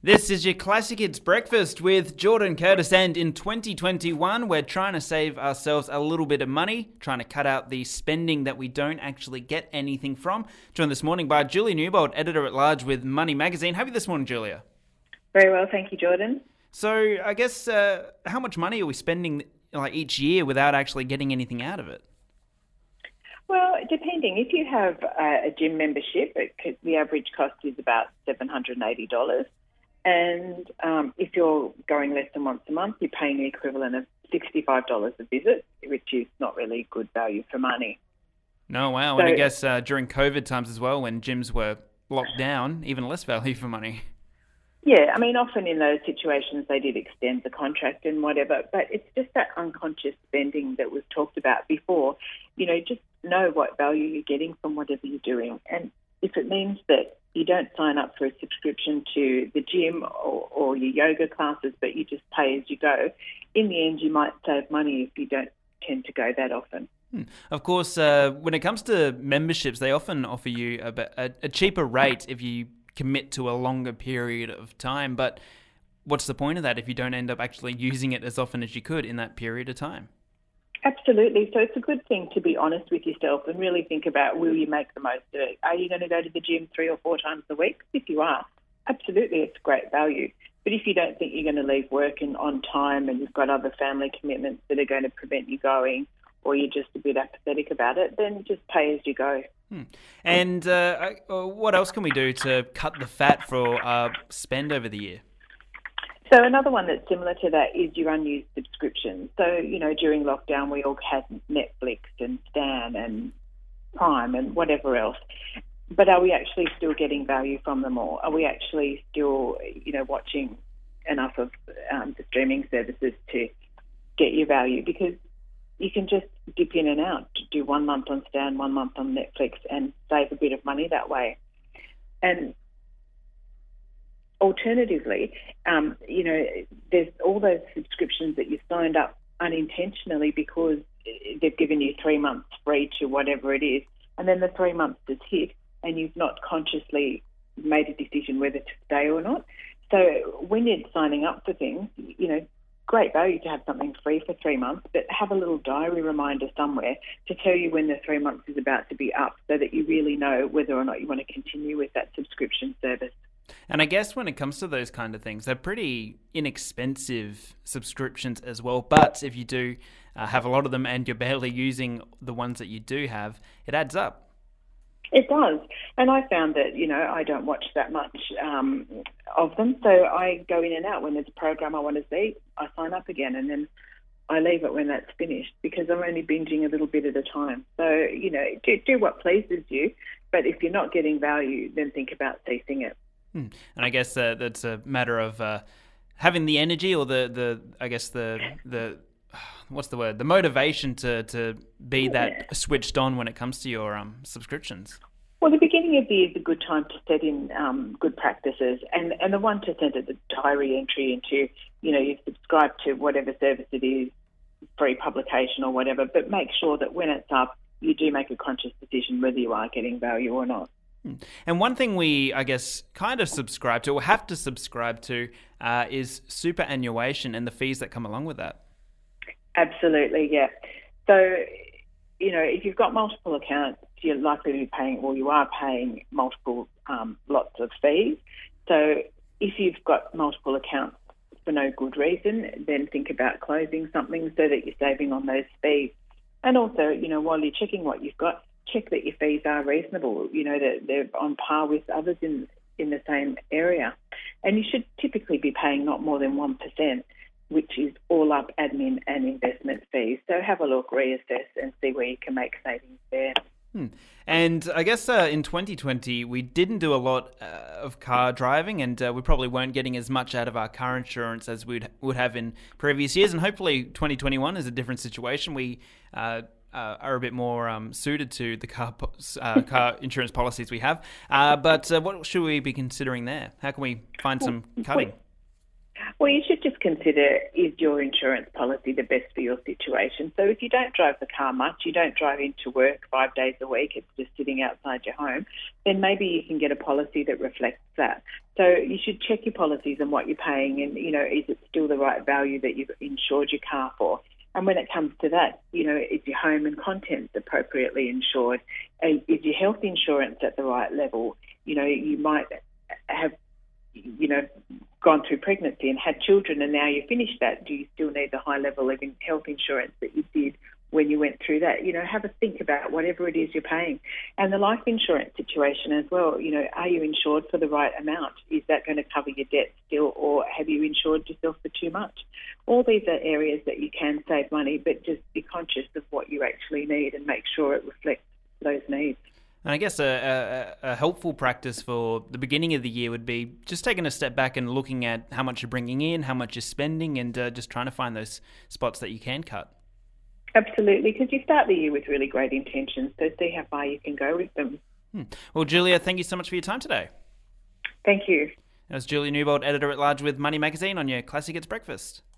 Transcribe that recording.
This is your Classic Hits Breakfast with Jordan Curtis, and in 2021 we're trying to save ourselves a little bit of money, trying to cut out the spending that we don't actually get anything from. Joined this morning by Julia Newbold, Editor-at-Large with Money Magazine. How are you this morning, Julia? Very well, thank you, Jordan. So I guess how much money are we spending each year without actually getting anything out of it? Well, depending. If you have a gym membership, the average cost is about $780. And if you're going less than once a month, you're paying the equivalent of $65 a visit, which is not really good value for money. No, wow. And I guess during COVID times as well, when gyms were locked down, even less value for money. Yeah, I mean, often in those situations they did extend the contract and whatever, but it's just that unconscious spending that was talked about before. You know, just know what value you're getting from whatever you're doing. And if it means that you don't sign up for a subscription to the gym or your yoga classes, but you just pay as you go, in the end you might save money if you don't tend to go that often. Of course, when it comes to memberships, they often offer you a cheaper rate if you commit to a longer period of time. But what's the point of that if you don't end up actually using it as often as you could in that period of time? Absolutely. So it's a good thing to be honest with yourself and really think about, will you make the most of it? Are you going to go to the gym 3 or 4 times a week? If you are, absolutely, it's great value. But if you don't think you're going to leave work on time and you've got other family commitments that are going to prevent you going, or you're just a bit apathetic about it, then just pay as you go. And what else can we do to cut the fat for our spend over the year? So another one that's similar to that is your unused subscriptions. So, you know, during lockdown we all had Netflix and Stan and Prime and whatever else. But are we actually still getting value from them all? Are we actually still, you know, watching enough of the streaming services to get your value? Because you can just dip in and out, do 1 month on Stan, 1 month on Netflix and save a bit of money that way. And alternatively, you know, there's all those subscriptions that you signed up unintentionally because they've given you 3 months free to whatever it is, and then the 3 months has hit and you've not consciously made a decision whether to stay or not. So when you're signing up for things, you know, great value to have something free for 3 months, but have a little diary reminder somewhere to tell you when the 3 months is about to be up so that you really know whether or not you want to continue with that subscription service. And I guess when it comes to those kind of things, they're pretty inexpensive subscriptions as well. But if you do have a lot of them and you're barely using the ones that you do have, it adds up. It does. And I found that, you know, I don't watch that much of them. So I go in and out. When there's a program I want to see, I sign up again and then I leave it when that's finished because I'm only binging a little bit at a time. So, you know, do what pleases you. But if you're not getting value, then think about ceasing it. And I guess that's a matter of having the energy or the what's the word? The motivation to be that switched on when it comes to your subscriptions. Well, the beginning of the year is a good time to set in good practices, and the 1% of the diary entry into, you know, you subscribe to whatever service it is, free publication or whatever, but make sure that when it's up, you do make a conscious decision whether you are getting value or not. And one thing we, I guess, kind of subscribe to or have to subscribe to is superannuation and the fees that come along with that. Absolutely, yeah. So, you know, if you've got multiple accounts, you're likely to be paying, or you are paying multiple lots of fees. So if you've got multiple accounts for no good reason, then think about closing something so that you're saving on those fees. And also, you know, while you're checking what you've got, check that your fees are reasonable, you know, that they're on par with others in the same area. And you should typically be paying not more than 1%, which is all up admin and investment fees. So have a look, reassess and see where you can make savings there. And I guess in 2020, we didn't do a lot of car driving and we probably weren't getting as much out of our car insurance as we would have in previous years. And hopefully 2021 is a different situation. We are a bit more suited to the car insurance policies we have. But what should we be considering there? How can we find some cutting? Well, you should just consider, is your insurance policy the best for your situation? So if you don't drive the car much, you don't drive into work 5 days a week, it's just sitting outside your home, then maybe you can get a policy that reflects that. So you should check your policies and what you're paying and, is it still the right value that you've insured your car for? And when it comes to that, is your home and contents appropriately insured? Is your health insurance at the right level? You might have, gone through pregnancy and had children and now you finished that. Do you still need the high level of health insurance that you did when you went through that? Have a think about whatever it is you're paying. And the life insurance situation as well, are you insured for the right amount? Is that going to cover your debt still, or have you insured yourself for too much? All these are areas that you can save money, but just be conscious of what you actually need and make sure it reflects those needs. And I guess a helpful practice for the beginning of the year would be just taking a step back and looking at how much you're bringing in, how much you're spending, and just trying to find those spots that you can cut. Absolutely, because you start the year with really great intentions, so see how far you can go with them. Well, Julia, thank you so much for your time today. Thank you. That was Julia Newbold, Editor-at-Large with Money Magazine on your Classic Hits Breakfast.